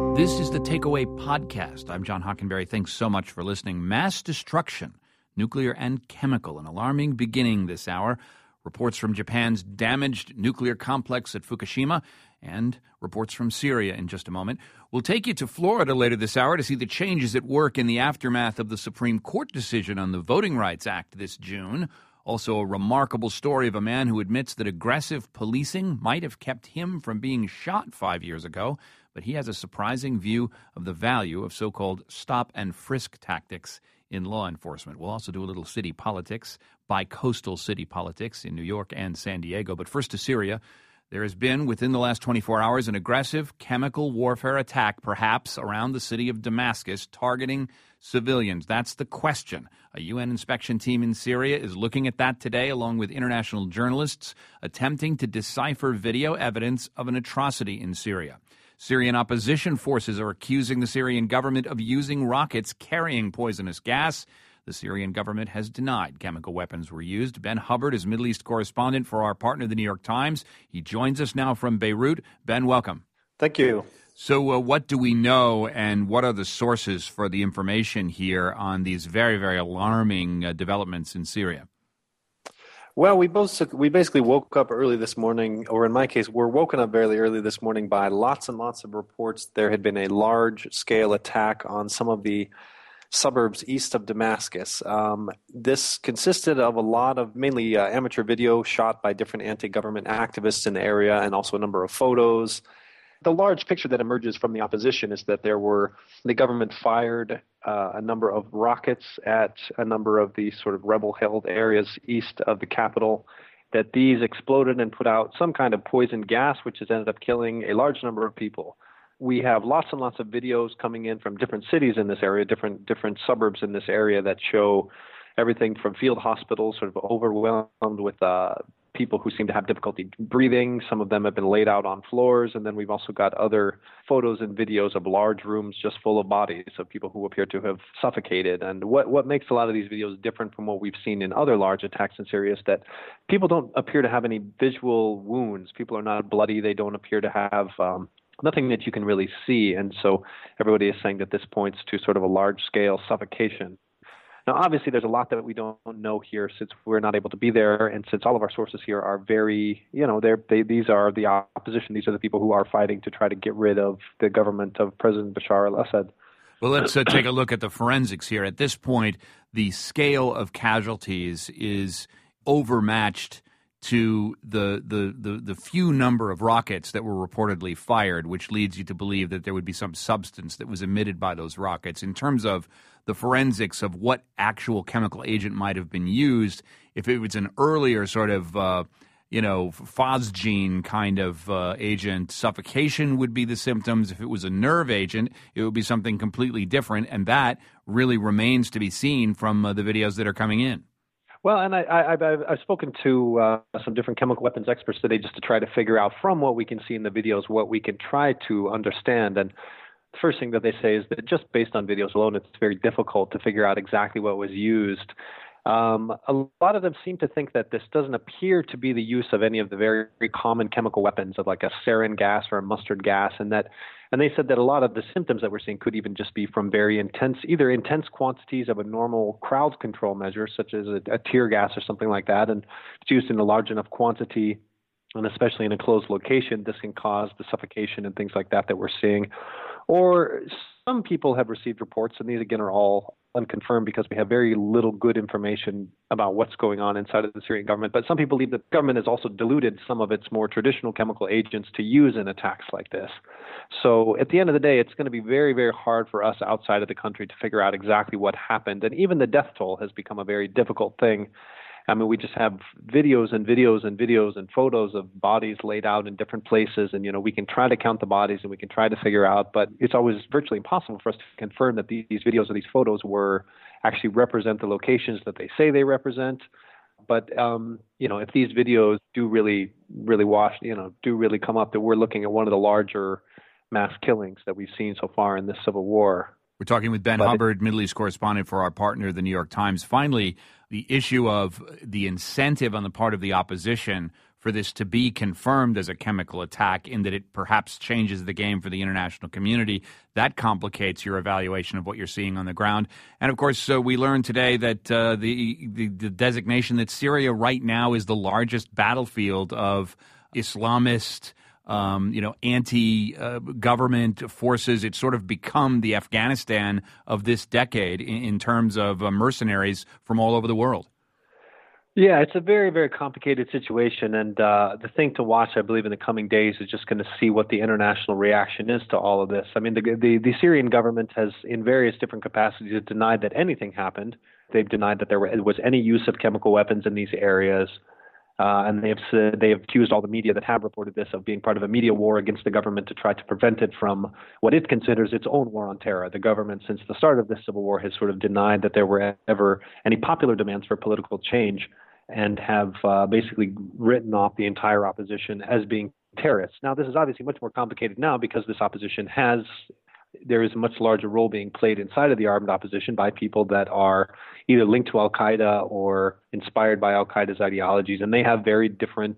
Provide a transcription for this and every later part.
This is the Takeaway Podcast. I'm John Hockenberry. Thanks so much for listening. Mass destruction, nuclear and chemical, an alarming beginning this hour. Reports from Japan's damaged nuclear complex at Fukushima and reports from Syria in just a moment. We'll take you to Florida later this hour to see the changes at work in the aftermath of the Supreme Court decision on the Voting Rights Act this June. Also, a remarkable story of a man who admits that aggressive policing might have kept him from being shot 5 years ago, but he has a surprising view of the value of so-called stop-and-frisk tactics in law enforcement. We'll also do a little city politics, bi-coastal city politics in New York and San Diego. But first to Syria. There has been, within the last 24 hours, an aggressive chemical warfare attack, perhaps around the city of Damascus, targeting civilians. That's the question. A UN inspection team in Syria is looking at that today, along with international journalists, attempting to decipher video evidence of an atrocity in Syria. Syrian opposition forces are accusing the Syrian government of using rockets carrying poisonous gas. The Syrian government has denied chemical weapons were used. Ben Hubbard is Middle East correspondent for our partner, The New York Times. He joins us now from Beirut. Ben, welcome. Thank you. So what do we know, and what are the sources for the information here on these very, very alarming developments in Syria? Well, we basically woke up early this morning, or in my case, we're woken up very early this morning by lots and lots of reports. There had been a large-scale attack on some of the suburbs east of Damascus. This consisted of a lot of mainly amateur video shot by different anti-government activists in the area, and also a number of photos. The large picture that emerges from the opposition is that the government fired a number of rockets at a number of the sort of rebel-held areas east of the capital, that these exploded and put out some kind of poison gas, which has ended up killing a large number of people. We have lots and lots of videos coming in from different cities in this area, different suburbs in this area that show everything from field hospitals sort of overwhelmed with people who seem to have difficulty breathing. Some of them have been laid out on floors. And then we've also got other photos and videos of large rooms just full of bodies of people who appear to have suffocated. And what makes a lot of these videos different from what we've seen in other large attacks in Syria is that people don't appear to have any visual wounds. People are not bloody. They don't appear to have nothing that you can really see. And so everybody is saying that this points to sort of a large-scale suffocation. Now, obviously, there's a lot that we don't know here since we're not able to be there, and since all of our sources here are very, these are the opposition. These are the people who are fighting to try to get rid of the government of President Bashar al-Assad. Well, let's take a look at the forensics here. At this point, the scale of casualties is overmatched to the few number of rockets that were reportedly fired, which leads you to believe that there would be some substance that was emitted by those rockets. In terms of the forensics of what actual chemical agent might have been used, if it was an earlier sort of, phosgene kind of agent, suffocation would be the symptoms. If it was a nerve agent, it would be something completely different, and that really remains to be seen from the videos that are coming in. Well, and I've spoken to some different chemical weapons experts today just to try to figure out from what we can see in the videos what we can try to understand. And the first thing that they say is that just based on videos alone, it's very difficult to figure out exactly what was used. A lot of them seem to think that this doesn't appear to be the use of any of the very, very common chemical weapons of like a sarin gas or a mustard gas, and they said that a lot of the symptoms that we're seeing could even just be from very intense quantities of a normal crowd control measure, such as a tear gas or something like that, and it's used in a large enough quantity, and especially in a closed location, this can cause the suffocation and things like that we're seeing. Or some people have received reports, and these again are all unconfirmed because we have very little good information about what's going on inside of the Syrian government. But some people believe that the government has also diluted some of its more traditional chemical agents to use in attacks like this. So at the end of the day, it's going to be very, very hard for us outside of the country to figure out exactly what happened. And even the death toll has become a very difficult thing. I mean, we just have videos and photos of bodies laid out in different places. And, we can try to count the bodies and we can try to figure out, but it's always virtually impossible for us to confirm that these videos or these photos actually represent the locations that they say they represent. But, if these videos do really come up, that we're looking at one of the larger mass killings that we've seen so far in this civil war. We're talking with Ben Hubbard, Middle East correspondent for our partner, The New York Times. Finally, the issue of the incentive on the part of the opposition for this to be confirmed as a chemical attack, in that it perhaps changes the game for the international community. That complicates your evaluation of what you're seeing on the ground. And of course, we learned today that the designation that Syria right now is the largest battlefield of Islamist anti-government forces. It's sort of become the Afghanistan of this decade in terms of mercenaries from all over the world. Yeah, it's a very, very complicated situation. And the thing to watch, I believe, in the coming days is just going to see what the international reaction is to all of this. I mean, the Syrian government has, in various different capacities, denied that anything happened. They've denied that there was any use of chemical weapons in these areas. And they have accused all the media that have reported this of being part of a media war against the government to try to prevent it from what it considers its own war on terror. The government, since the start of this civil war, has sort of denied that there were ever any popular demands for political change, and have basically written off the entire opposition as being terrorists. Now, this is obviously much more complicated now because this opposition there is a much larger role being played inside of the armed opposition by people that are either linked to Al-Qaeda or inspired by Al-Qaeda's ideologies. And they have very different,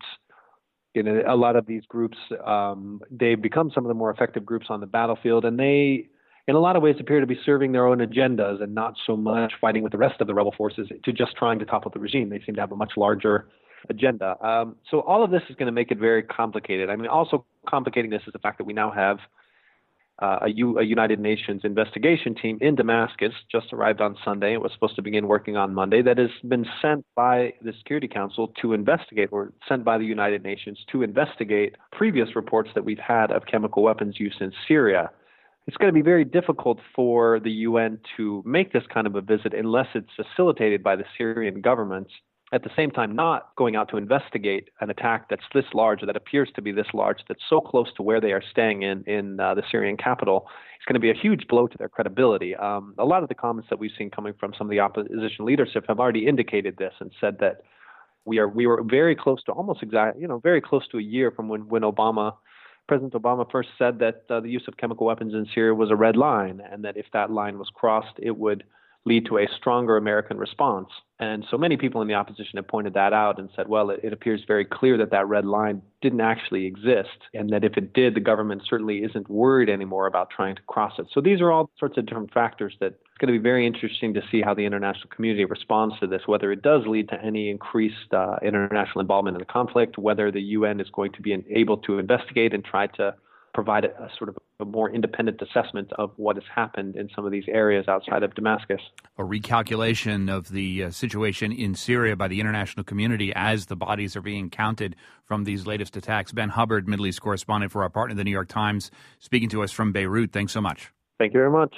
a lot of these groups, they've become some of the more effective groups on the battlefield. And they, in a lot of ways, appear to be serving their own agendas and not so much fighting with the rest of the rebel forces to just trying to topple the regime. They seem to have a much larger agenda. So all of this is going to make it very complicated. I mean, also complicating this is the fact that we now have a United Nations investigation team in Damascus, just arrived on Sunday. It was supposed to begin working on Monday. That has been sent by the Security Council to investigate, or sent by the United Nations to investigate previous reports that we've had of chemical weapons use in Syria. It's going to be very difficult for the UN to make this kind of a visit unless it's facilitated by the Syrian government. At the same time, not going out to investigate an attack that's this large, or that appears to be this large, that's so close to where they are staying in the Syrian capital, it's going to be a huge blow to their credibility. A lot of the comments that we've seen coming from some of the opposition leadership have already indicated this and said that we were very close to very close to a year from when President Obama first said that the use of chemical weapons in Syria was a red line, and that if that line was crossed, it would lead to a stronger American response. And so many people in the opposition have pointed that out and said, well, it appears very clear that that red line didn't actually exist, and that if it did, the government certainly isn't worried anymore about trying to cross it. So these are all sorts of different factors that it's going to be very interesting to see how the international community responds to this, whether it does lead to any increased international involvement in the conflict, whether the UN is going to be able to investigate and try to provide a sort of a more independent assessment of what has happened in some of these areas outside of Damascus. A recalculation of the situation in Syria by the international community as the bodies are being counted from these latest attacks. Ben Hubbard, Middle East correspondent for our partner, The New York Times, speaking to us from Beirut. Thanks so much. Thank you very much.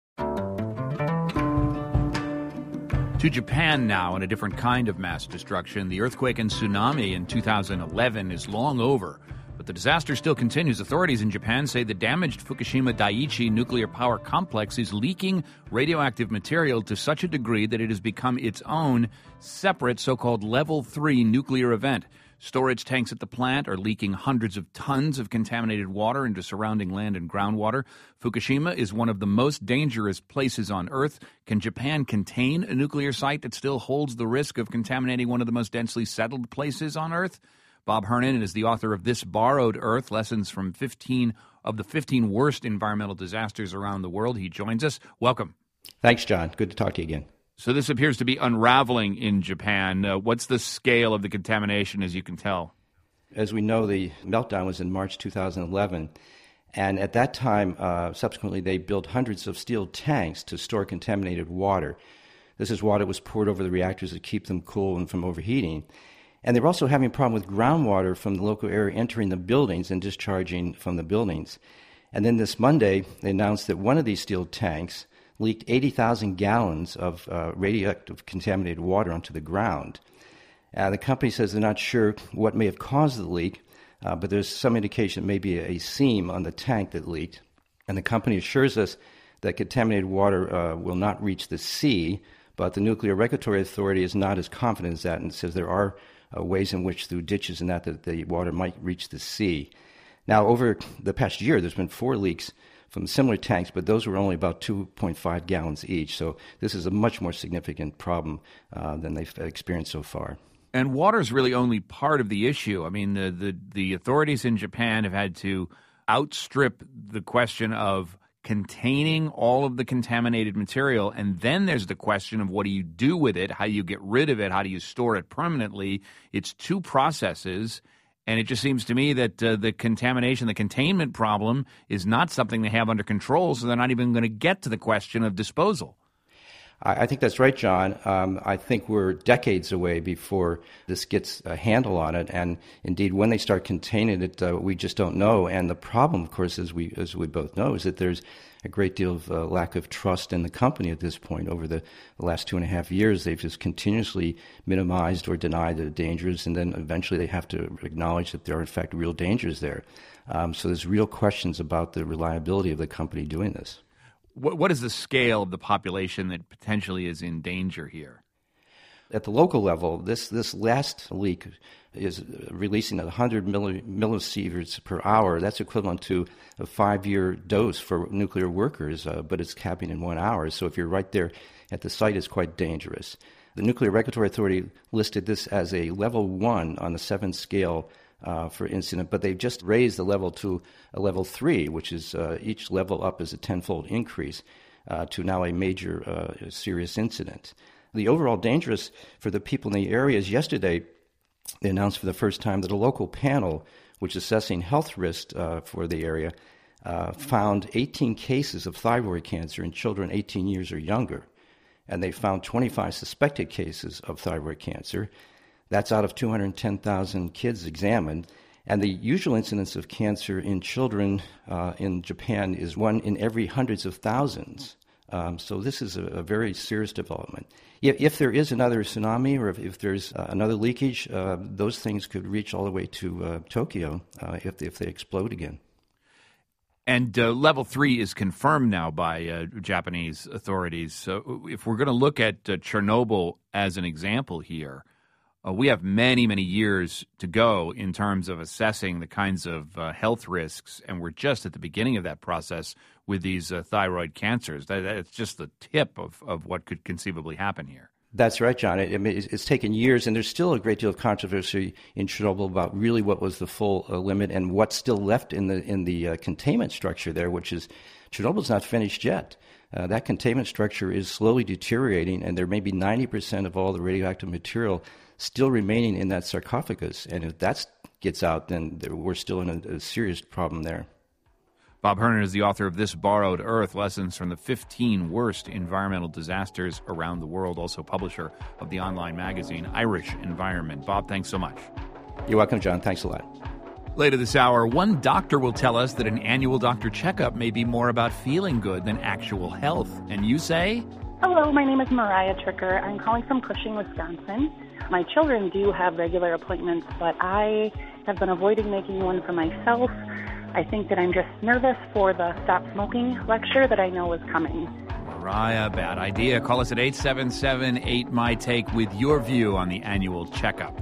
To Japan now, and a different kind of mass destruction. The earthquake and tsunami in 2011 is long over, but the disaster still continues. Authorities in Japan say the damaged Fukushima Daiichi nuclear power complex is leaking radioactive material to such a degree that it has become its own separate so-called Level 3 nuclear event. Storage tanks at the plant are leaking hundreds of tons of contaminated water into surrounding land and groundwater. Fukushima is one of the most dangerous places on Earth. Can Japan contain a nuclear site that still holds the risk of contaminating one of the most densely settled places on Earth? Bob Hernan is the author of This Borrowed Earth, Lessons from 15 of the 15 Worst Environmental Disasters Around the World. He joins us. Welcome. Thanks, John. Good to talk to you again. So this appears to be unraveling in Japan. What's the scale of the contamination, as you can tell? As we know, the meltdown was in March 2011. And at that time, subsequently, they built hundreds of steel tanks to store contaminated water. This is water that was poured over the reactors to keep them cool and from overheating. And they were also having a problem with groundwater from the local area entering the buildings and discharging from the buildings. And then this Monday, they announced that one of these steel tanks leaked 80,000 gallons of radioactive contaminated water onto the ground. The company says they're not sure what may have caused the leak, but there's some indication it may be a seam on the tank that leaked. And the company assures us that contaminated water will not reach the sea, but the Nuclear Regulatory Authority is not as confident as that and says there are ways in which through ditches and that the water might reach the sea. Now, over the past year, there's been 4 leaks from similar tanks, but those were only about 2.5 gallons each. So this is a much more significant problem than they've experienced so far. And water is really only part of the issue. I mean, the authorities in Japan have had to outstrip the question of containing all of the contaminated material, and then there's the question of what do you do with it, how do you get rid of it, how do you store it permanently. It's two processes, and it just seems to me that the contamination, the containment problem is not something they have under control, so they're not even going to get to the question of disposal. I think that's right, John. I think we're decades away before this gets a handle on it. And indeed, when they start containing it, we just don't know. And the problem, of course, as we both know, is that there's a great deal of lack of trust in the company at this point. Over the last 2.5 years, they've just continuously minimized or denied the dangers, and then eventually they have to acknowledge that there are, in fact, real dangers there. So there's real questions about the reliability of the company doing this. What is the scale of the population that potentially is in danger here? At the local level, this last leak is releasing 100 millisieverts per hour. That's equivalent to a 5-year dose for nuclear workers, but it's capping in 1 hour. So if you're right there at the site, it's quite dangerous. The Nuclear Regulatory Authority listed this as a level 1 on the 7 scale for incident, but they've just raised the level to a level 3, which is each level up is a 10-fold increase to now a major serious incident. The overall dangerous for the people in the area is yesterday they announced for the first time that a local panel, which is assessing health risks for the area, found 18 cases of thyroid cancer in children 18 years or younger, and they found 25 suspected cases of thyroid cancer. That's out of 210,000 kids examined. And the usual incidence of cancer in children in Japan is 1 in every hundreds of thousands. So this is a very serious development. If there is another tsunami or if there's another leakage, those things could reach all the way to Tokyo if they explode again. And level 3 is confirmed now by Japanese authorities. So if we're going to look at Chernobyl as an example here, we have many, many years to go in terms of assessing the kinds of health risks, and we're just at the beginning of that process with these thyroid cancers. That's just the tip of what could conceivably happen here. That's right, John. It's taken years, and there's still a great deal of controversy in Chernobyl about really what was the full limit and what's still left in the containment structure there, which is Chernobyl's not finished yet. That containment structure is slowly deteriorating, and there may be 90% of all the radioactive material still remaining in that sarcophagus. And if that gets out, then we're still in a serious problem there. Bob Herner is the author of This Borrowed Earth, Lessons from the 15 Worst Environmental Disasters Around the World, also publisher of the online magazine Irish Environment. Bob, thanks so much. You're welcome, John. Thanks a lot. Later this hour, one doctor will tell us that an annual doctor checkup may be more about feeling good than actual health. And you say? Hello, my name is Mariah Tricker. I'm calling from Cushing, Wisconsin. My children do have regular appointments, but I have been avoiding making one for myself. I think that I'm just nervous for the Stop Smoking lecture that I know is coming. Mariah, bad idea. Call us at 877-8MY-TAKE with your view on the annual checkup.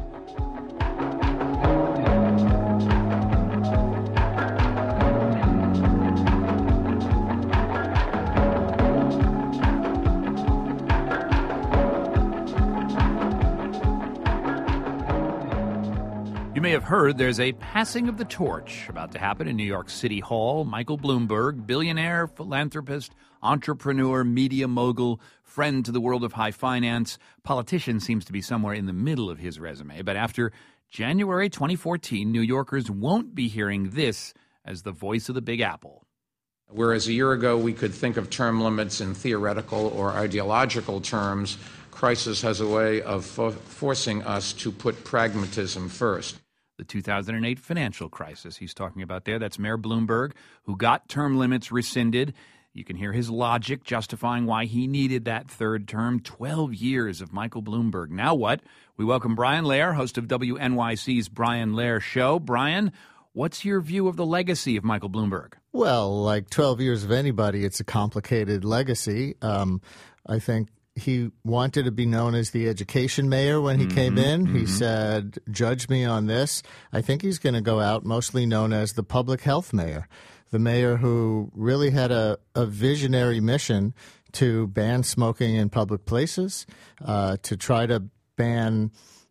You may have heard there's a passing of the torch about to happen in New York City Hall. Michael Bloomberg, billionaire, philanthropist, entrepreneur, media mogul, friend to the world of high finance, politician, seems to be somewhere in the middle of his resume. But after January 2014, New Yorkers won't be hearing this as the voice of the Big Apple. Whereas a year ago we could think of term limits in theoretical or ideological terms, crisis has a way of forcing us to put pragmatism first. The 2008 financial crisis he's talking about there. That's Mayor Bloomberg, who got term limits rescinded. You can hear his logic justifying why he needed that third term. 12 years of Michael Bloomberg. Now what? We welcome Brian Lehrer, host of WNYC's Brian Lehrer Show. Brian, what's your view of the legacy of Michael Bloomberg? Well, like 12 years of anybody, it's a complicated legacy. I think he wanted to be known as the education mayor when he came in. He said, judge me on this. I think he's going to go out mostly known as the public health mayor, the mayor who really had a visionary mission to ban smoking in public places, to try to ban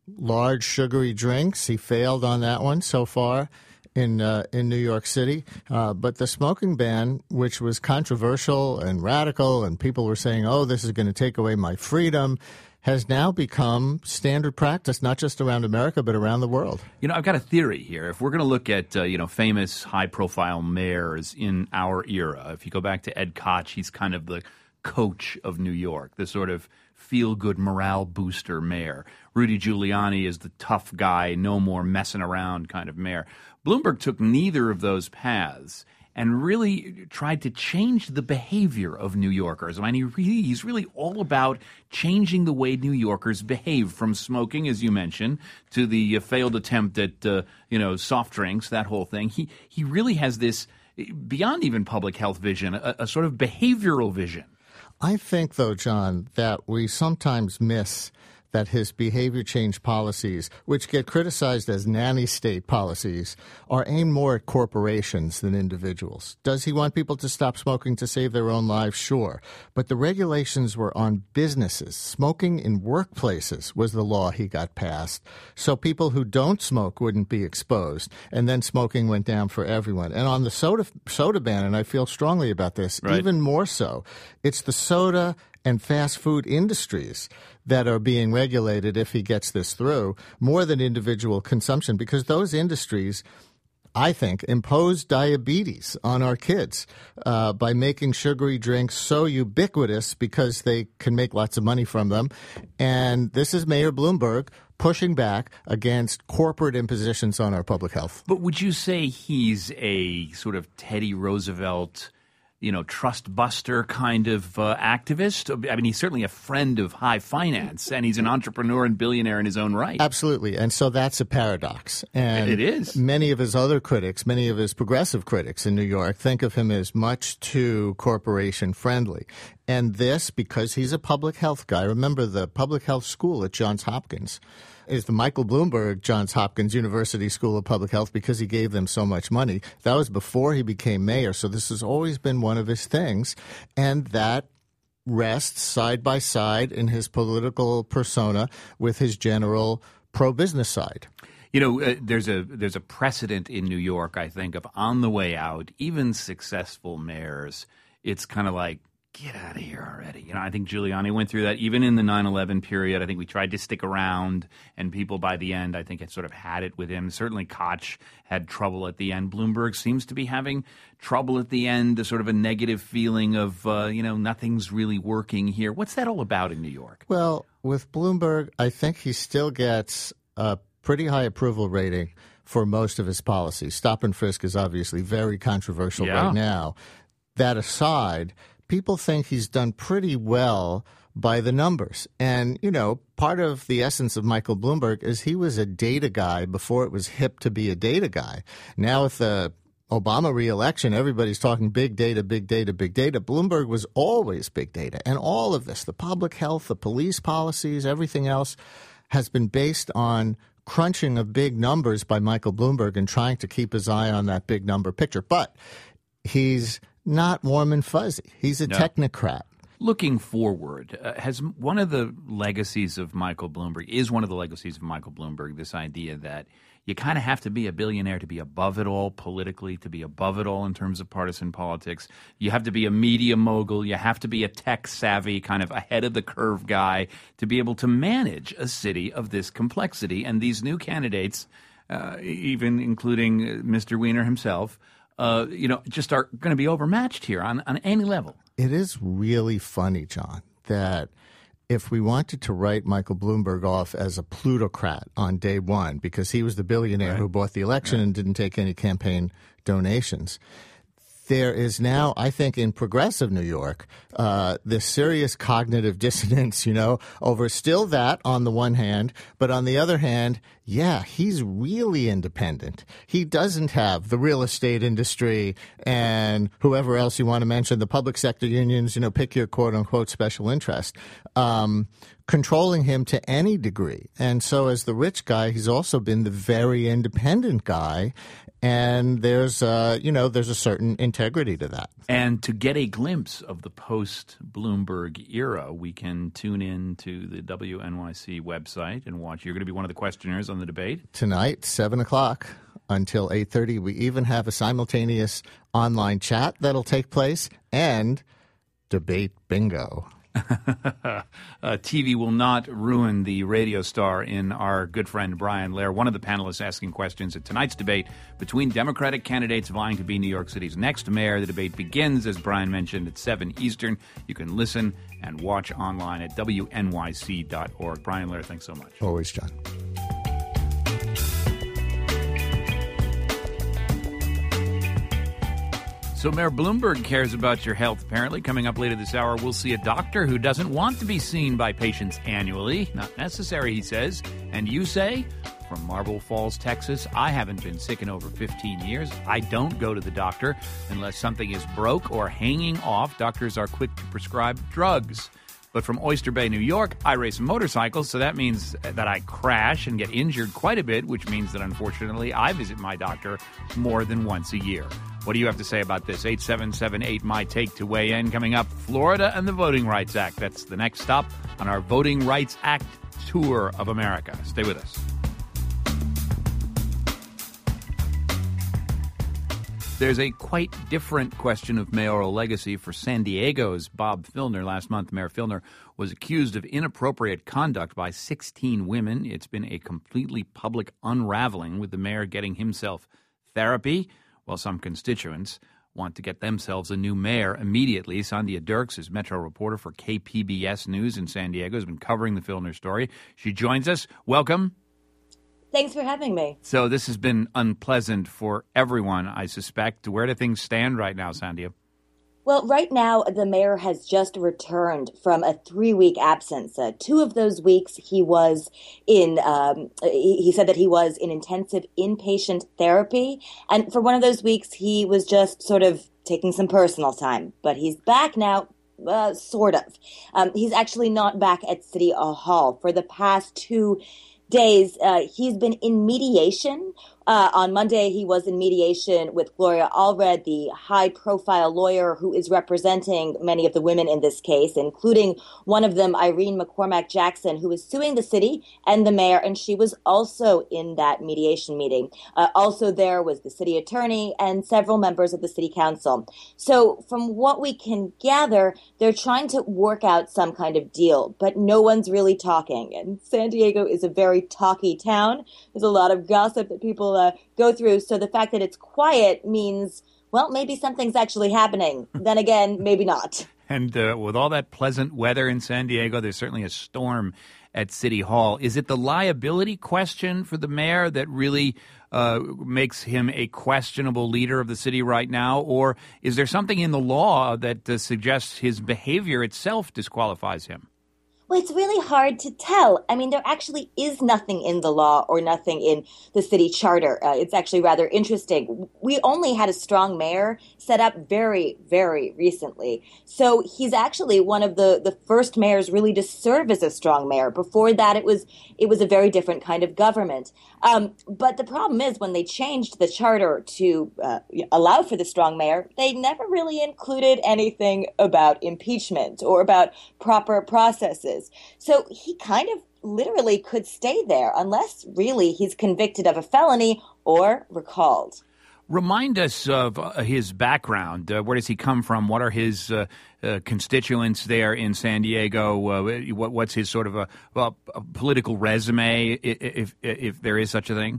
large sugary drinks. He failed on that one so far in New York City. But the smoking ban, which was controversial and radical, and people were saying, oh, this is going to take away my freedom, has now become standard practice, not just around America, but around the world. You know, I've got a theory here. If we're going to look at, famous high-profile mayors in our era, if you go back to Ed Koch, he's kind of the coach of New York, the sort of feel-good morale booster mayor. Rudy Giuliani is the tough guy, no more messing around kind of mayor. Bloomberg took neither of those paths and really tried to change the behavior of New Yorkers. I mean, he's really all about changing the way New Yorkers behave, from smoking, as you mentioned, to the failed attempt at, soft drinks, that whole thing. He really has this, beyond even public health vision, a sort of behavioral vision. I think, though, John, that we sometimes miss that his behavior change policies, which get criticized as nanny state policies, are aimed more at corporations than individuals. Does he want people to stop smoking to save their own lives? Sure. But the regulations were on businesses. Smoking in workplaces was the law he got passed, so people who don't smoke wouldn't be exposed. And then smoking went down for everyone. And on the soda ban, and I feel strongly about this, right, even more so, it's the soda and fast food industries that are being regulated, if he gets this through, more than individual consumption, because those industries, I think, impose diabetes on our kids by making sugary drinks so ubiquitous because they can make lots of money from them. And this is Mayor Bloomberg pushing back against corporate impositions on our public health. But would you say he's a sort of Teddy Roosevelt, trust buster kind of activist? I mean, he's certainly a friend of high finance, and he's an entrepreneur and billionaire in his own right. Absolutely. And so that's a paradox. And it is. Many of his other critics, many of his progressive critics in New York, think of him as much too corporation friendly. And this, because he's a public health guy. Remember, the public health school at Johns Hopkins is the Michael Bloomberg Johns Hopkins University School of Public Health, because he gave them so much money. That was before he became mayor, so this has always been one of his things, and that rests side by side in his political persona with his general pro-business side. There's a precedent in New York, I think, of on the way out, even successful mayors, it's kind of like, get out of here already. I think Giuliani went through that even in the 9/11 period. I think we tried to stick around, and people by the end, I think, had sort of had it with him. Certainly Koch had trouble at the end. Bloomberg seems to be having trouble at the end, a sort of a negative feeling of, nothing's really working here. What's that all about in New York? Well, with Bloomberg, I think he still gets a pretty high approval rating for most of his policies. Stop and frisk is obviously very controversial right now. That aside, people think he's done pretty well by the numbers. And, part of the essence of Michael Bloomberg is he was a data guy before it was hip to be a data guy. Now with the Obama re-election, everybody's talking big data, big data, big data. Bloomberg was always big data. And all of this, the public health, the police policies, everything else, has been based on crunching of big numbers by Michael Bloomberg and trying to keep his eye on that big number picture. But he's not warm and fuzzy. He's a technocrat. Looking forward, is one of the legacies of Michael Bloomberg this idea that you kind of have to be a billionaire to be above it all politically, to be above it all in terms of partisan politics. You have to be a media mogul. You have to be a tech-savvy, kind of ahead-of-the-curve guy to be able to manage a city of this complexity. And these new candidates, even including Mr. Weiner himself, just are going to be overmatched here on any level. It is really funny, John, that if we wanted to write Michael Bloomberg off as a plutocrat on day one, because he was the billionaire who bought the election and didn't take any campaign donations, there is now, I think, in progressive New York, this serious cognitive dissonance, over still that on the one hand, but on the other hand, he's really independent. He doesn't have the real estate industry and whoever else you want to mention, the public sector unions, pick your quote-unquote special interest, controlling him to any degree. And so as the rich guy, he's also been the very independent guy. And there's a certain integrity to that. And to get a glimpse of the post-Bloomberg era, we can tune in to the WNYC website and watch. You're going to be one of the questioners on the debate. Tonight, 7 o'clock until 8:30. We even have a simultaneous online chat that'll take place and debate bingo. TV will not ruin the radio star in our good friend Brian Lehrer, one of the panelists asking questions at tonight's debate between Democratic candidates vying to be New York City's next mayor. The debate begins, as Brian mentioned, at 7 Eastern. You can listen and watch online at WNYC.org. Brian Lehrer, thanks so much. Always, John. So Mayor Bloomberg cares about your health, apparently. Coming up later this hour, we'll see a doctor who doesn't want to be seen by patients annually. Not necessary, he says. And you say, from Marble Falls, Texas, I haven't been sick in over 15 years. I don't go to the doctor unless something is broke or hanging off. Doctors are quick to prescribe drugs. But from Oyster Bay, New York, I race motorcycles, so that means that I crash and get injured quite a bit, which means that, unfortunately, I visit my doctor more than once a year. What do you have to say about this? 877-8-MY-TAKE to weigh in. Coming up, Florida and the Voting Rights Act. That's the next stop on our Voting Rights Act tour of America. Stay with us. There's a quite different question of mayoral legacy for San Diego's Bob Filner. Last month, Mayor Filner was accused of inappropriate conduct by 16 women. It's been a completely public unraveling, with the mayor getting himself therapy, while some constituents want to get themselves a new mayor immediately. Sandhya Dirks is Metro reporter for KPBS News in San Diego, has been covering the Filner story. She joins us. Welcome. Thanks for having me. So this has been unpleasant for everyone, I suspect. Where do things stand right now, Sandhya? Well, right now, the mayor has just returned from a 3-week absence. 2 of those weeks he was in, he said that he was in intensive inpatient therapy. And for one of those weeks, he was just sort of taking some personal time. But he's back now. Sort of. He's actually not back at City Hall. For the past 2 days, he's been in mediation. On Monday, he was in mediation with Gloria Allred, the high-profile lawyer who is representing many of the women in this case, including one of them, Irene McCormack Jackson, who is suing the city and the mayor, and she was also in that mediation meeting. Also there was the city attorney and several members of the city council. So from what we can gather, they're trying to work out some kind of deal, but no one's really talking. And San Diego is a very talky town. There's a lot of gossip that people go through. So the fact that it's quiet means, well, maybe something's actually happening. Then again, maybe not. And with all that pleasant weather in San Diego, there's certainly a storm at City Hall. Is it the liability question for the mayor that really makes him a questionable leader of the city right now? Or is there something in the law that suggests his behavior itself disqualifies him? Well, it's really hard to tell. I mean, there actually is nothing in the law or nothing in the city charter. It's actually rather interesting. We only had a strong mayor set up very, very recently. So he's actually one of the first mayors really to serve as a strong mayor. Before that, it was a very different kind of government. But the problem is when they changed the charter to allow for the strong mayor, they never really included anything about impeachment or about proper processes. So he kind of literally could stay there unless really he's convicted of a felony or recalled. Remind us of his background. Where does he come from? What are his constituents there in San Diego? What's his sort of a political resume, if there is such a thing?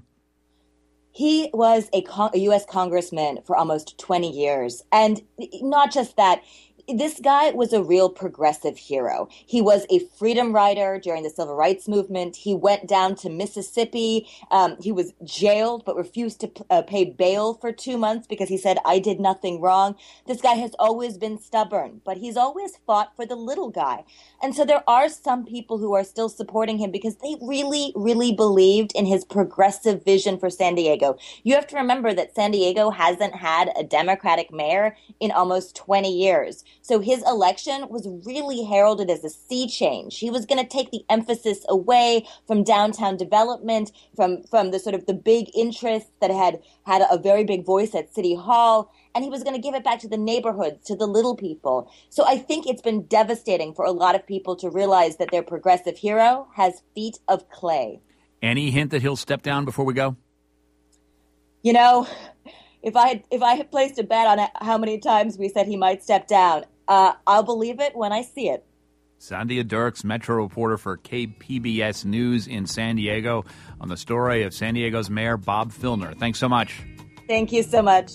He was a U.S. congressman for almost 20 years. And not just that, this guy was a real progressive hero. He was a freedom rider during the civil rights movement. He went down to Mississippi. He was jailed but refused to pay bail for 2 months because he said, I did nothing wrong. This guy has always been stubborn, but he's always fought for the little guy. And so there are some people who are still supporting him because they really, really believed in his progressive vision for San Diego. You have to remember that San Diego hasn't had a Democratic mayor in almost 20 years. So his election was really heralded as a sea change. He was going to take the emphasis away from downtown development, from the sort of the big interests that had a very big voice at City Hall, and he was going to give it back to the neighborhoods, to the little people. So I think it's been devastating for a lot of people to realize that their progressive hero has feet of clay. Any hint that he'll step down before we go? You know, if I had placed a bet on how many times we said he might step down, I'll believe it when I see it. Sandhya Dirks, Metro reporter for KPBS News in San Diego, on the story of San Diego's Mayor Bob Filner. Thanks so much. Thank you so much.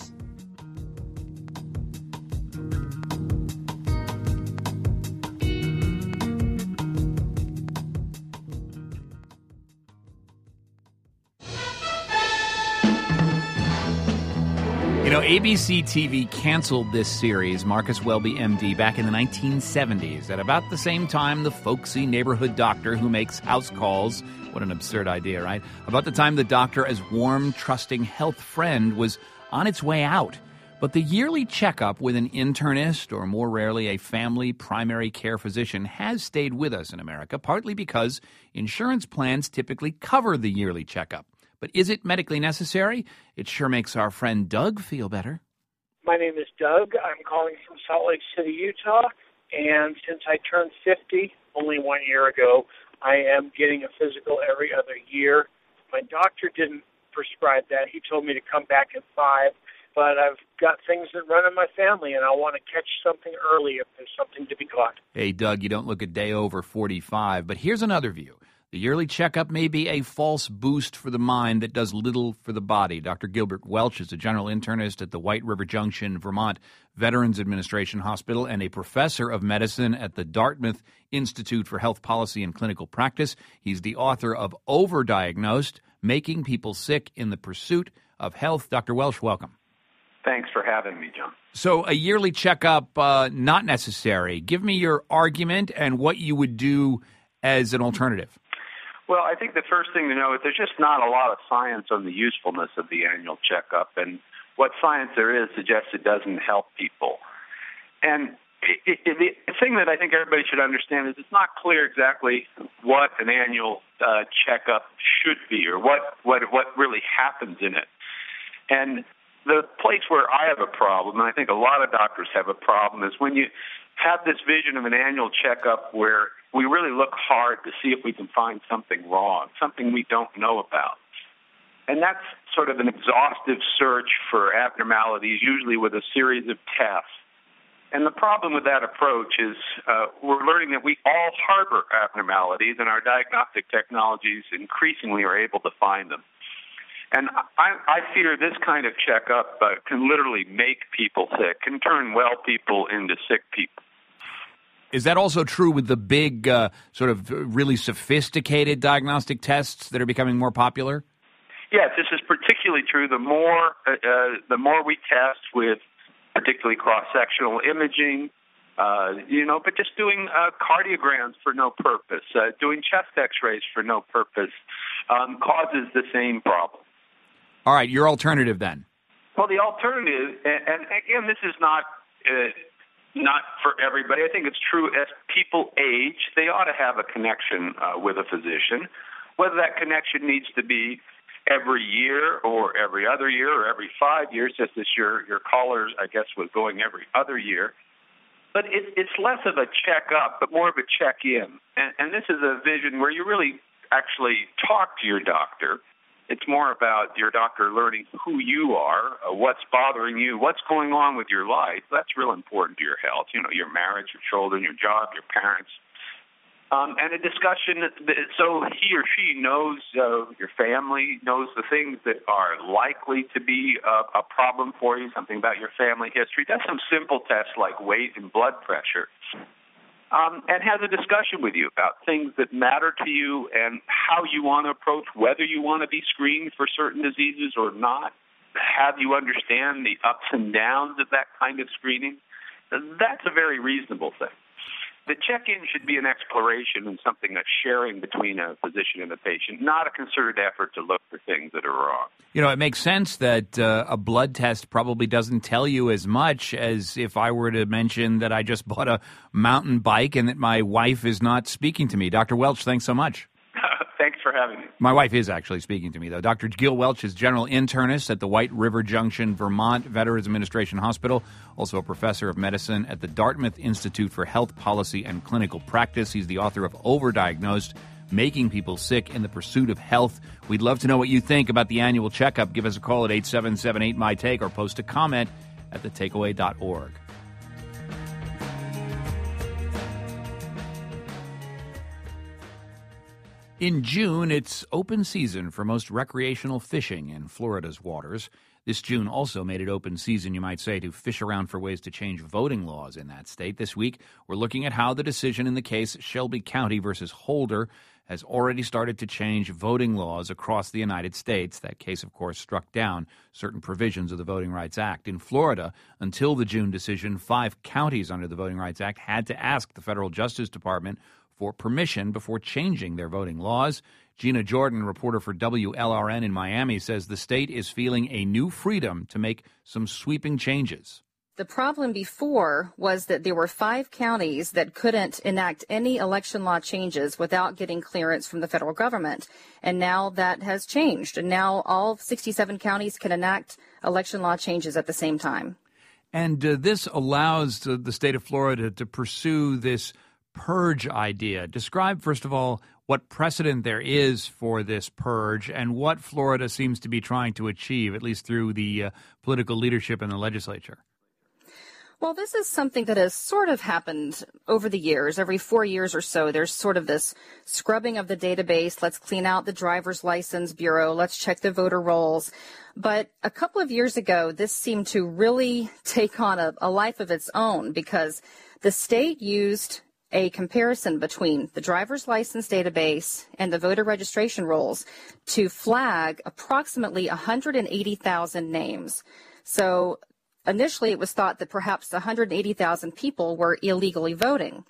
You know, ABC TV canceled this series, Marcus Welby, MD, back in the 1970s. At about the same time, the folksy neighborhood doctor who makes house calls, what an absurd idea, right? About the time the doctor, as warm, trusting health friend, was on its way out. But the yearly checkup with an internist, or more rarely a family primary care physician, has stayed with us in America, partly because insurance plans typically cover the yearly checkup. But is it medically necessary? It sure makes our friend Doug feel better. My name is Doug. I'm calling from Salt Lake City, Utah. And since I turned 50 only 1 year ago, I am getting a physical every other year. My doctor didn't prescribe that. He told me to come back at 5. But I've got things that run in my family, and I want to catch something early if there's something to be caught. Hey, Doug, you don't look a day over 45. But here's another view. The yearly checkup may be a false boost for the mind that does little for the body. Dr. Gilbert Welch is a general internist at the White River Junction, Vermont Veterans Administration Hospital and a professor of medicine at the Dartmouth Institute for Health Policy and Clinical Practice. He's the author of Overdiagnosed, Making People Sick in the Pursuit of Health. Dr. Welch, welcome. Thanks for having me, John. So a yearly checkup, not necessary. Give me your argument and what you would do as an alternative. Well, I think the first thing to know is there's just not a lot of science on the usefulness of the annual checkup, and what science there is suggests it doesn't help people. And the thing that I think everybody should understand is it's not clear exactly what an annual checkup should be or what really happens in it. And the place where I have a problem, and I think a lot of doctors have a problem, is when you have this vision of an annual checkup where we really look hard to see if we can find something wrong, something we don't know about. And that's sort of an exhaustive search for abnormalities, usually with a series of tests. And the problem with that approach is we're learning that we all harbor abnormalities, and our diagnostic technologies increasingly are able to find them. And I fear this kind of checkup can literally make people sick, can turn well people into sick people. Is that also true with the big, sort of really sophisticated diagnostic tests that are becoming more popular? Yes, this is particularly true. The more we test with particularly cross-sectional imaging, but just doing cardiograms for no purpose, doing chest X-rays for no purpose, causes the same problem. All right, your alternative then? Well, the alternative, and again, this is not for everybody. I think it's true as people age, they ought to have a connection with a physician. Whether that connection needs to be every year or every other year or every 5 years, just as your caller, I guess, was going every other year. But it's less of a check-up, but more of a check-in. And this is a vision where you really actually talk to your doctor. It's more about your doctor learning who you are, what's bothering you, what's going on with your life. That's real important to your health, your marriage, your children, your job, your parents. And a discussion so he or she knows your family, knows the things that are likely to be a problem for you, something about your family history. Does some simple tests like weight and blood pressure. And has a discussion with you about things that matter to you and how you want to approach, whether you want to be screened for certain diseases or not, have you understand the ups and downs of that kind of screening. That's a very reasonable thing. The check-in should be an exploration and something that's sharing between a physician and a patient, not a concerted effort to look for things that are wrong. You know, it makes sense that a blood test probably doesn't tell you as much as if I were to mention that I just bought a mountain bike and that my wife is not speaking to me. Dr. Welch, thanks so much. Thanks for having me. My wife is actually speaking to me, though. Dr. Gil Welch is general internist at the White River Junction, Vermont Veterans Administration Hospital, also a professor of medicine at the Dartmouth Institute for Health Policy and Clinical Practice. He's the author of Overdiagnosed, Making People Sick in the Pursuit of Health. We'd love to know what you think about the annual checkup. Give us a call at 877-8-MY-TAKE or post a comment at thetakeaway.org. In June, it's open season for most recreational fishing in Florida's waters. This June also made it open season, you might say, to fish around for ways to change voting laws in that state. This week, we're looking at how the decision in the case Shelby County versus Holder has already started to change voting laws across the United States. That case, of course, struck down certain provisions of the Voting Rights Act. In Florida, until the June decision, 5 counties under the Voting Rights Act had to ask the federal Justice Department for permission before changing their voting laws. Gina Jordan, reporter for WLRN in Miami, says the state is feeling a new freedom to make some sweeping changes. The problem before was that there were 5 counties that couldn't enact any election law changes without getting clearance from the federal government. And now that has changed. And now all 67 counties can enact election law changes at the same time. And this allows the state of Florida to pursue this purge idea. Describe, first of all, what precedent there is for this purge and what Florida seems to be trying to achieve, at least through the political leadership in the legislature. Well, this is something that has sort of happened over the years. Every 4 years or so, there's sort of this scrubbing of the database. Let's clean out the driver's license bureau. Let's check the voter rolls. But a couple of years ago, this seemed to really take on a life of its own because the state used a comparison between the driver's license database and the voter registration rolls to flag approximately 180,000 names. So initially it was thought that perhaps 180,000 people were illegally voting.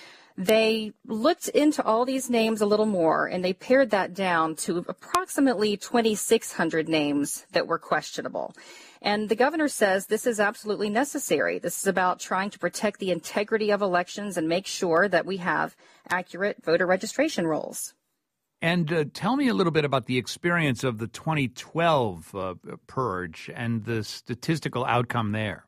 They looked into all these names a little more, and they pared that down to approximately 2,600 names that were questionable. And the governor says this is absolutely necessary. This is about trying to protect the integrity of elections and make sure that we have accurate voter registration rolls. And tell me a little bit about the experience of the 2012 purge and the statistical outcome there.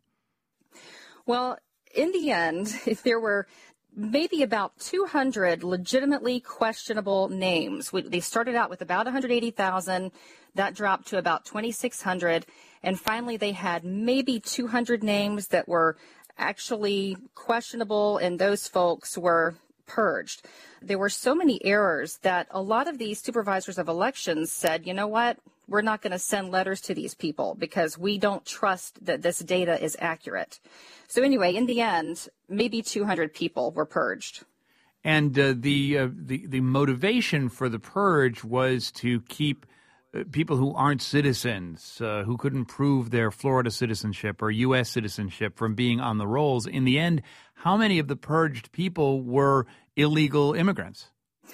Well, in the end, there were maybe about 200 legitimately questionable names. They started out with about 180,000. That dropped to about 2,600. And finally, they had maybe 200 names that were actually questionable, and those folks were purged. There were so many errors that a lot of these supervisors of elections said, you know what, we're not going to send letters to these people because we don't trust that this data is accurate. So anyway, in the end, maybe 200 people were purged. And the motivation for the purge was to keep people who aren't citizens, who couldn't prove their Florida citizenship or U.S. citizenship from being on the rolls. In the end, how many of the purged people were illegal immigrants?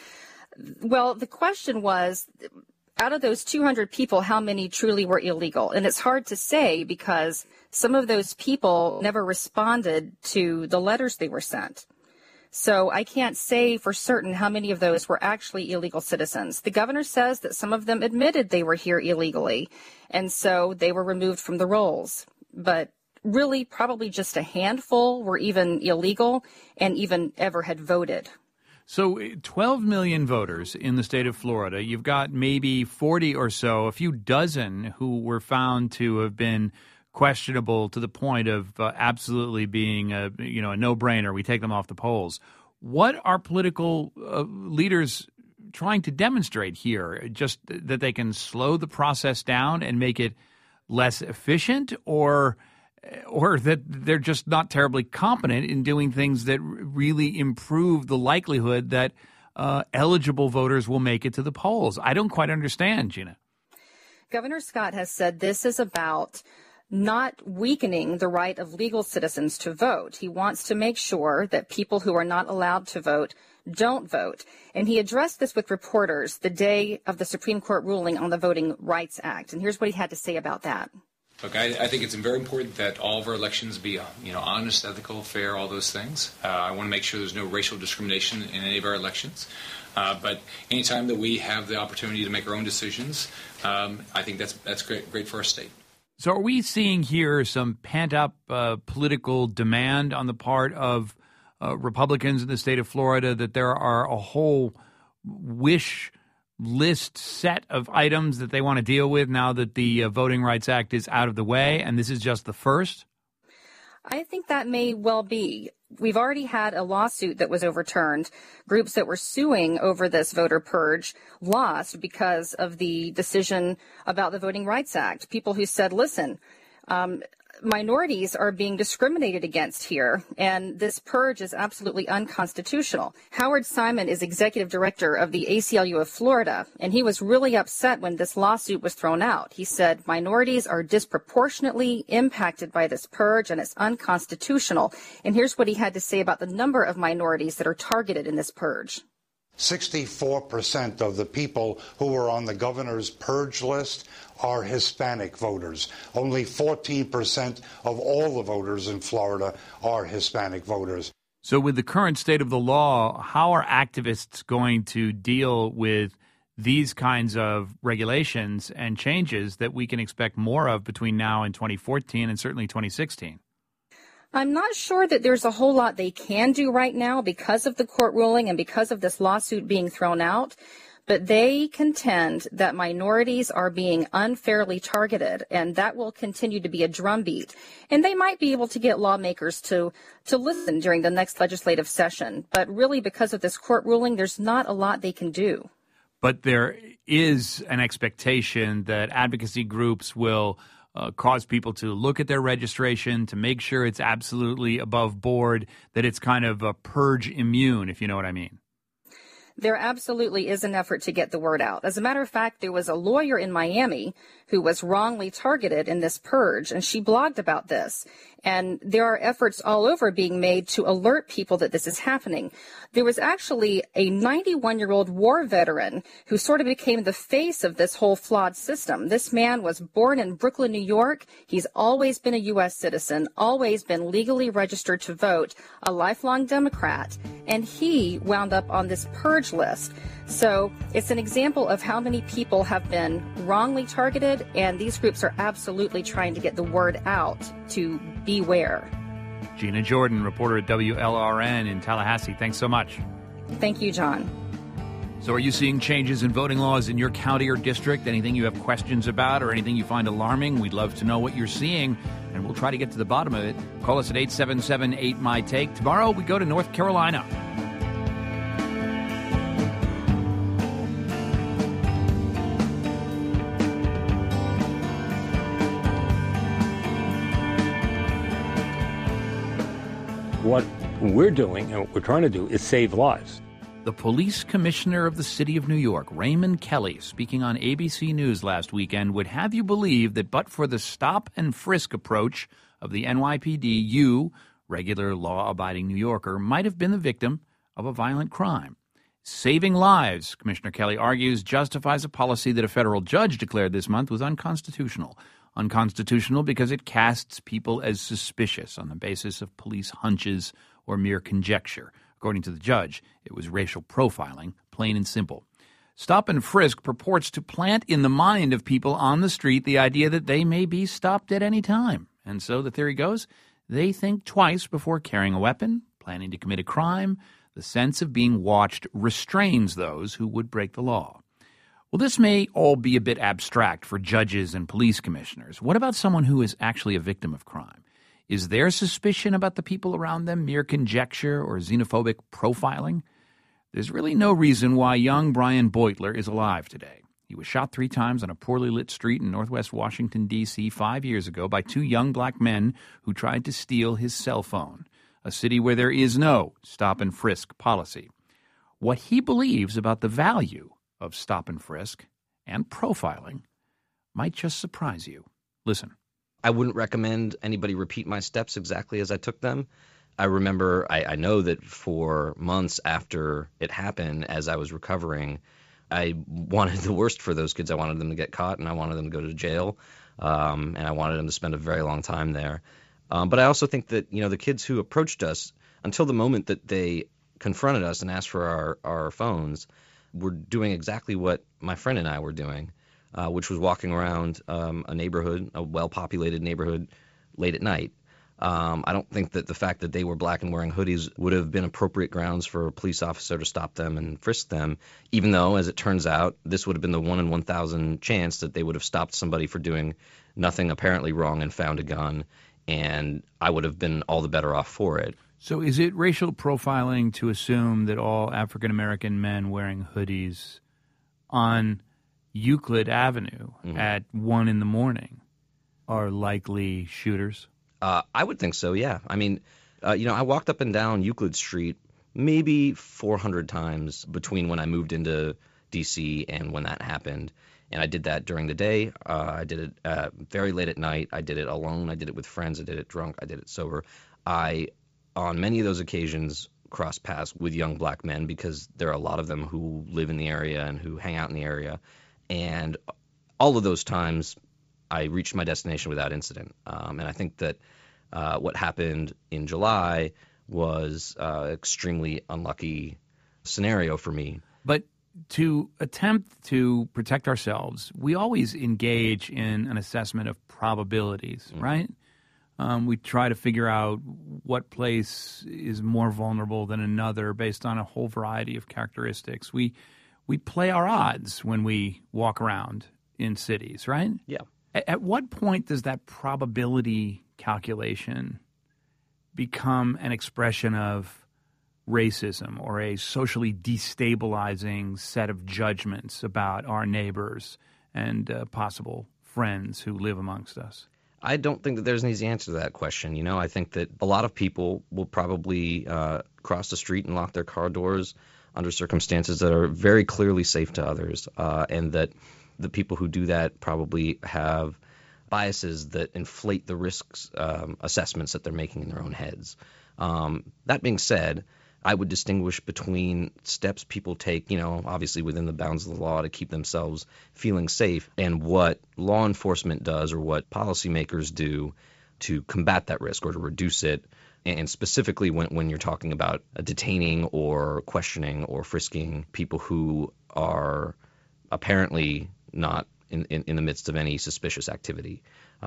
Well, the question was, out of those 200 people, how many truly were illegal? And it's hard to say because some of those people never responded to the letters they were sent. So I can't say for certain how many of those were actually illegal citizens. The governor says that some of them admitted they were here illegally, and so they were removed from the rolls. But really, probably just a handful were even illegal and even ever had voted. So 12 million voters in the state of Florida. You've got maybe 40 or so, a few dozen who were found to have been questionable to the point of absolutely being a no-brainer. We take them off the polls. What are political leaders trying to demonstrate here? Just that they can slow the process down and make it less efficient, or that they're just not terribly competent in doing things that really improve the likelihood that eligible voters will make it to the polls? I don't quite understand, Gina. Governor Scott has said this is about not weakening the right of legal citizens to vote. He wants to make sure that people who are not allowed to vote don't vote. And he addressed this with reporters the day of the Supreme Court ruling on the Voting Rights Act. And here's what he had to say about that. Look, I think it's very important that all of our elections be, honest, ethical, fair, all those things. I want to make sure there's no racial discrimination in any of our elections. But anytime that we have the opportunity to make our own decisions, I think that's great for our state. So are we seeing here some pent-up political demand on the part of Republicans in the state of Florida that there are a whole wish list set of items that they want to deal with now that the Voting Rights Act is out of the way, and this is just the first? I think that may well be. We've already had a lawsuit that was overturned. Groups that were suing over this voter purge lost because of the decision about the Voting Rights Act. People who said, listen, minorities are being discriminated against here, and this purge is absolutely unconstitutional. Howard Simon is executive director of the ACLU of Florida, and he was really upset when this lawsuit was thrown out. He said minorities are disproportionately impacted by this purge, and it's unconstitutional. And here's what he had to say about the number of minorities that are targeted in this purge. 64% of the people who were on the governor's purge list are Hispanic voters. Only 14% of all the voters in Florida are Hispanic voters. So with the current state of the law, how are activists going to deal with these kinds of regulations and changes that we can expect more of between now and 2014 and certainly 2016? I'm not sure that there's a whole lot they can do right now because of the court ruling and because of this lawsuit being thrown out. But they contend that minorities are being unfairly targeted, and that will continue to be a drumbeat. And they might be able to get lawmakers to listen during the next legislative session. But really, because of this court ruling, there's not a lot they can do. But there is an expectation that advocacy groups will cause people to look at their registration to make sure it's absolutely above board, that it's kind of a purge immune, if you know what I mean. There absolutely is an effort to get the word out. As a matter of fact, there was a lawyer in Miami who was wrongly targeted in this purge, and she blogged about this. And there are efforts all over being made to alert people that this is happening. There was actually a 91-year-old war veteran who sort of became the face of this whole flawed system. This man was born in Brooklyn, New York. He's always been a U.S. citizen, always been legally registered to vote, a lifelong Democrat, and he wound up on this purge list. So it's an example of how many people have been wrongly targeted, and these groups are absolutely trying to get the word out to beware. Gina Jordan, reporter at WLRN in Tallahassee. Thanks so much. Thank you, John. So are you seeing changes in voting laws in your county or district? Anything you have questions about or anything you find alarming? We'd love to know what you're seeing, and we'll try to get to the bottom of it. Call us at 877-8MY-TAKE. Tomorrow we go to North Carolina. What we're doing and what we're trying to do is save lives. The police commissioner of the city of New York, Raymond Kelly, speaking on ABC News last weekend, would have you believe that but for the stop and frisk approach of the NYPD, you, regular law-abiding New Yorker, might have been the victim of a violent crime. Saving lives, Commissioner Kelly argues, justifies a policy that a federal judge declared this month was unconstitutional. Unconstitutional because it casts people as suspicious on the basis of police hunches or mere conjecture. According to the judge, it was racial profiling, plain and simple. Stop and frisk purports to plant in the mind of people on the street the idea that they may be stopped at any time. And so the theory goes, they think twice before carrying a weapon, planning to commit a crime. The sense of being watched restrains those who would break the law. Well, this may all be a bit abstract for judges and police commissioners. What about someone who is actually a victim of crime? Is their suspicion about the people around them mere conjecture or xenophobic profiling? There's really no reason why young Brian Beutler is alive today. He was shot 3 times on a poorly lit street in northwest Washington, D.C. 5 years ago by 2 young black men who tried to steal his cell phone, a city where there is no stop and frisk policy. What he believes about the value of stop and frisk and profiling might just surprise you. Listen. I wouldn't recommend anybody repeat my steps exactly as I took them. I remember, I know that for months after it happened, as I was recovering, I wanted the worst for those kids. I wanted them to get caught, and I wanted them to go to jail, and I wanted them to spend a very long time there. But I also think that, the kids who approached us, until the moment that they confronted us and asked for our phones, were doing exactly what my friend and I were doing, which was walking around a neighborhood, a well-populated neighborhood, late at night. I don't think that the fact that they were black and wearing hoodies would have been appropriate grounds for a police officer to stop them and frisk them, even though, as it turns out, this would have been the 1 in 1,000 chance that they would have stopped somebody for doing nothing apparently wrong and found a gun, and I would have been all the better off for it. So is it racial profiling to assume that all African-American men wearing hoodies on Euclid Avenue at 1 in the morning are likely shooters? I would think so, yeah. I mean, I walked up and down Euclid Street maybe 400 times between when I moved into D.C. and when that happened. And I did that during the day. I did it very late at night. I did it alone. I did it with friends. I did it drunk. I did it sober. I, on many of those occasions, crossed paths with young black men because there are a lot of them who live in the area and who hang out in the area. And all of those times, I reached my destination without incident. And I think that what happened in July was an extremely unlucky scenario for me. But to attempt to protect ourselves, we always engage in an assessment of probabilities, right? We try to figure out what place is more vulnerable than another based on a whole variety of characteristics. We play our odds when we walk around in cities, right? Yeah. At what point does that probability calculation become an expression of racism or a socially destabilizing set of judgments about our neighbors and possible friends who live amongst us? I don't think that there's an easy answer to that question. I think that a lot of people will probably cross the street and lock their car doors under circumstances that are very clearly safe to others, and that the people who do that probably have biases that inflate the risks assessments that they're making in their own heads. That being said, I would distinguish between steps people take, obviously within the bounds of the law to keep themselves feeling safe, and what law enforcement does or what policymakers do to combat that risk or to reduce it. And specifically when you're talking about detaining or questioning or frisking people who are apparently not in the midst of any suspicious activity.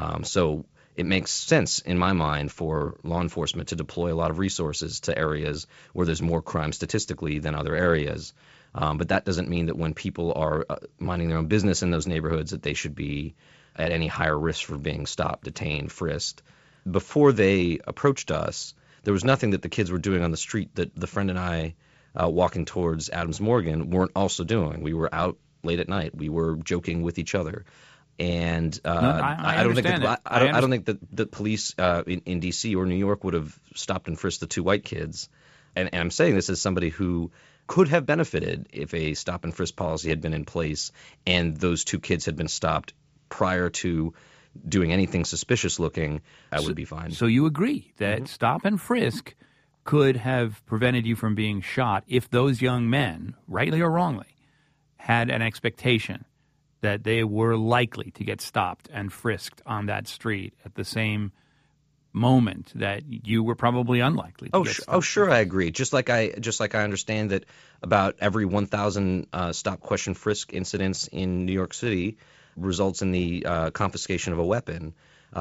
So it makes sense in my mind for law enforcement to deploy a lot of resources to areas where there's more crime statistically than other areas. But that doesn't mean that when people are minding their own business in those neighborhoods that they should be at any higher risk for being stopped, detained, frisked. Before they approached us, there was nothing that the kids were doing on the street that the friend and I walking towards Adams Morgan weren't also doing. We were out late at night. We were joking with each other. And I don't think that the police in D.C. or New York would have stopped and frisked the two white kids. And I'm saying this as somebody who could have benefited if a stop and frisk policy had been in place and those two kids had been stopped prior to doing anything suspicious looking. I would be fine. So you agree that stop and frisk could have prevented you from being shot if those young men, rightly or wrongly, had an expectation that they were likely to get stopped and frisked on that street at the same moment that you were probably unlikely to get stopped. Oh, sure, I agree. Just like I understand that about every 1,000 stop, question, frisk incidents in New York City results in the confiscation of a weapon.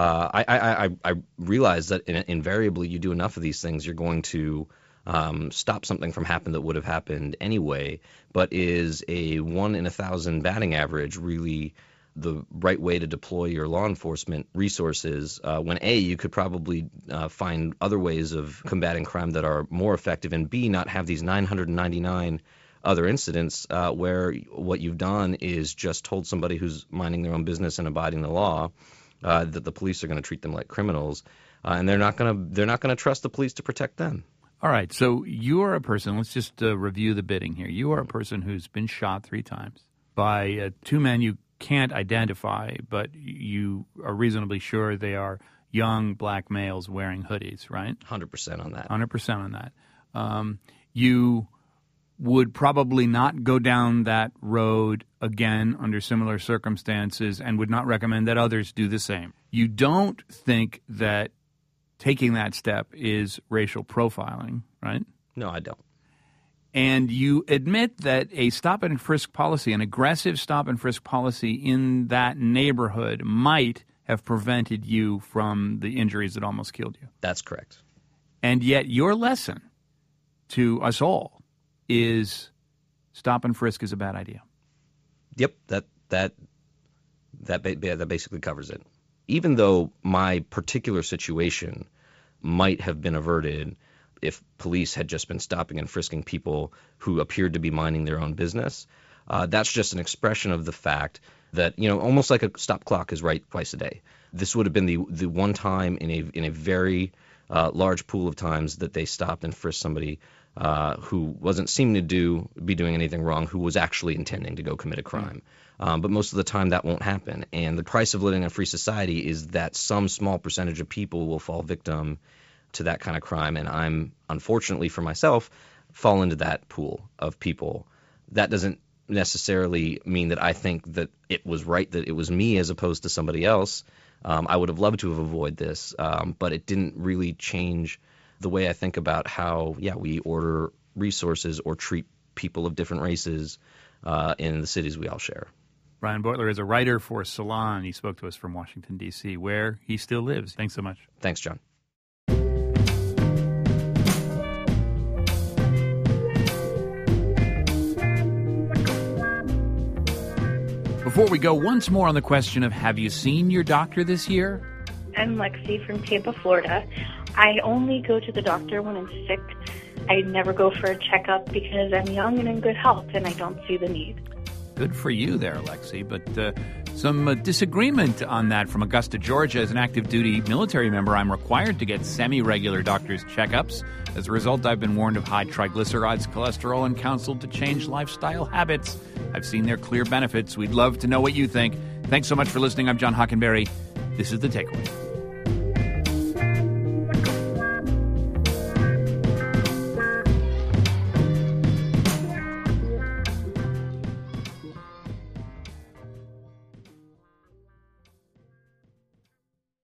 I realize that invariably you do enough of these things, you're going to stop something from happening that would have happened anyway. But is a 1 in 1,000 batting average really the right way to deploy your law enforcement resources when A, you could probably find other ways of combating crime that are more effective, and B, not have these 999 other incidents where what you've done is just told somebody who's minding their own business and abiding the law that the police are going to treat them like criminals, and they're not going to trust the police to protect them. All right, so you're a person, let's just review the bidding here. You are a person who's been shot 3 times by 2 men you can't identify, but you are reasonably sure they are young black males wearing hoodies, right? 100% on that. 100% on that. You would probably not go down that road again under similar circumstances and would not recommend that others do the same. You don't think that taking that step is racial profiling, right? No, I don't. And you admit that a stop and frisk policy, an aggressive stop and frisk policy in that neighborhood might have prevented you from the injuries that almost killed you. That's correct. And yet your lesson to us all is stop and frisk is a bad idea. Yep, that basically covers it. Even though my particular situation might have been averted if police had just been stopping and frisking people who appeared to be minding their own business, that's just an expression of the fact that, almost like a stop clock is right twice a day. This would have been the one time in a very large pool of times that they stopped and frisked somebody who wasn't seeming to be doing anything wrong, who was actually intending to go commit a crime. But most of the time that won't happen. And the price of living in a free society is that some small percentage of people will fall victim to that kind of crime. And I'm, unfortunately for myself, fall into that pool of people. That doesn't necessarily mean that I think that it was right that it was me as opposed to somebody else. I would have loved to have avoided this, but it didn't really change the way I think about how, we order resources or treat people of different races in the cities we all share. Brian Beutler is a writer for Salon. He spoke to us from Washington, D.C., where he still lives. Thanks so much. Thanks, John. Before we go, once more on the question of have you seen your doctor this year? I'm Lexi from Tampa, Florida. I only go to the doctor when I'm sick. I never go for a checkup because I'm young and in good health and I don't see the need. Good for you there, Lexi, but some disagreement on that from Augusta, Georgia. As an active duty military member, I'm required to get semi-regular doctor's checkups. As a result, I've been warned of high triglycerides, cholesterol, and counseled to change lifestyle habits. I've seen their clear benefits. We'd love to know what you think. Thanks so much for listening. I'm John Hockenberry. This is The Takeaway.